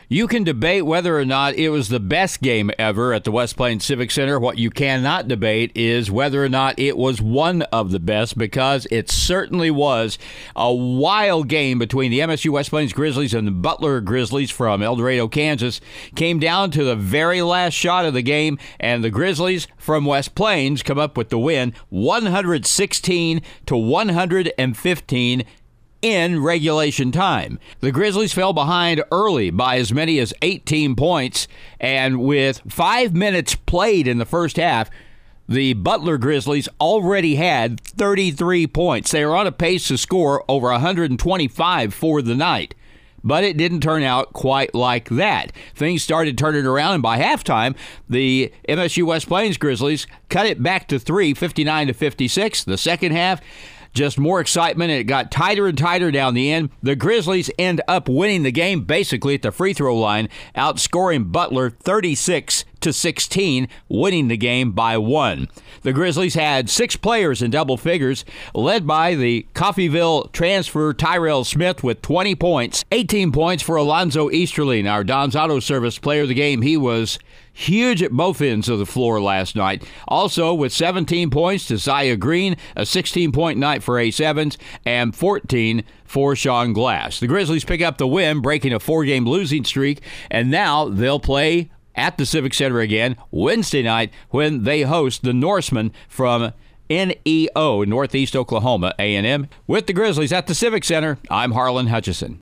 You can debate whether or not it was the best game ever at the West Plains Civic Center. What you cannot debate is whether or not it was one of the best, because it certainly was a wild game between the MSU West Plains Grizzlies and the Butler Grizzlies from El Dorado, Kansas. Came down to the very last shot of the game, and the Grizzlies from West Plains come up with the win, 116-115 in regulation time. The Grizzlies fell behind early by as many as 18 points, and with 5 minutes played in the first half, the Butler Grizzlies already had 33 points. They were on a pace to score over 125 for the night. But it didn't turn out quite like that. Things started turning around, and by halftime, the MSU West Plains Grizzlies cut it back to 3, 59-56. The second half, just more excitement, and it got tighter and tighter down the end. The Grizzlies end up winning the game basically at the free throw line, outscoring Butler 36-16, winning the game by 1. The Grizzlies had 6 players in double figures, led by the Coffeyville transfer Tyrell Smith with 20 points. 18 points for Alonzo Easterling, our Don's Auto Service player of the game. He was huge at both ends of the floor last night. Also with 17 points to Zaya Green, a 16-point night for Ace Evans, and 14 for Sean Glass. The Grizzlies pick up the win, breaking a 4-game losing streak, and now they'll play at the Civic Center again Wednesday night when they host the Norsemen from NEO, Northeast Oklahoma A&M. With the Grizzlies at the Civic Center, I'm Harlan Hutchison.